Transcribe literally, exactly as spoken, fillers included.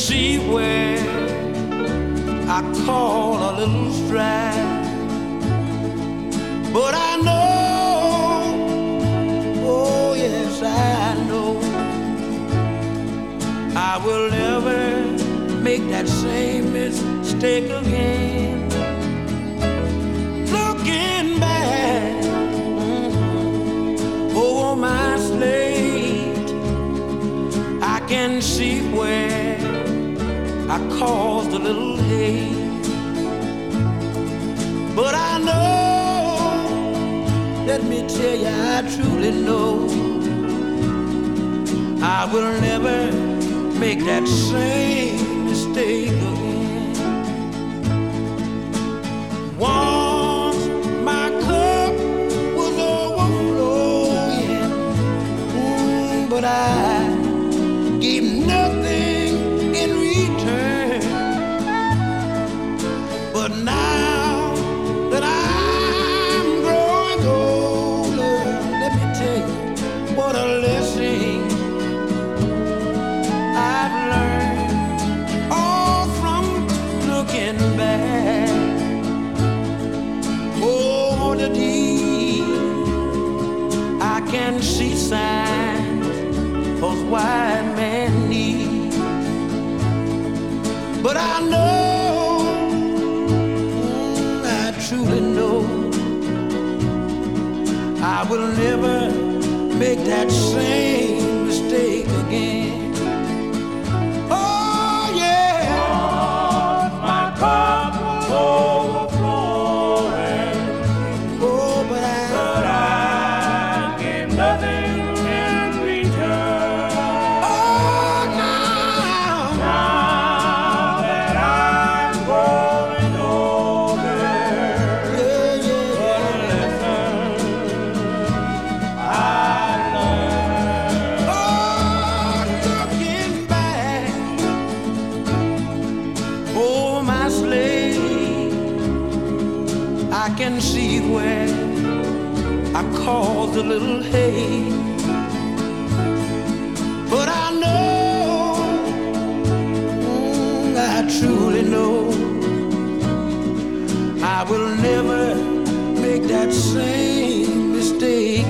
see where I call a little stride. But I know, oh yes I know, I will never make that same mistake again. Looking back mm, over my slate, I can see where I caused a little hate. But I know, let me tell you, I truly know I will never make that same mistake again. Once my cup was overflowing, mm, but I gave nothing in return. But now that I'm growing older, let me tell you what a lesson I've learned, all from looking back over the deed. I can see signs of white man need, but I know, mm, I truly know, I will never make that same mistake again. I can see where I caused a little hate. But I know, mm, I truly know, I will never make that same mistake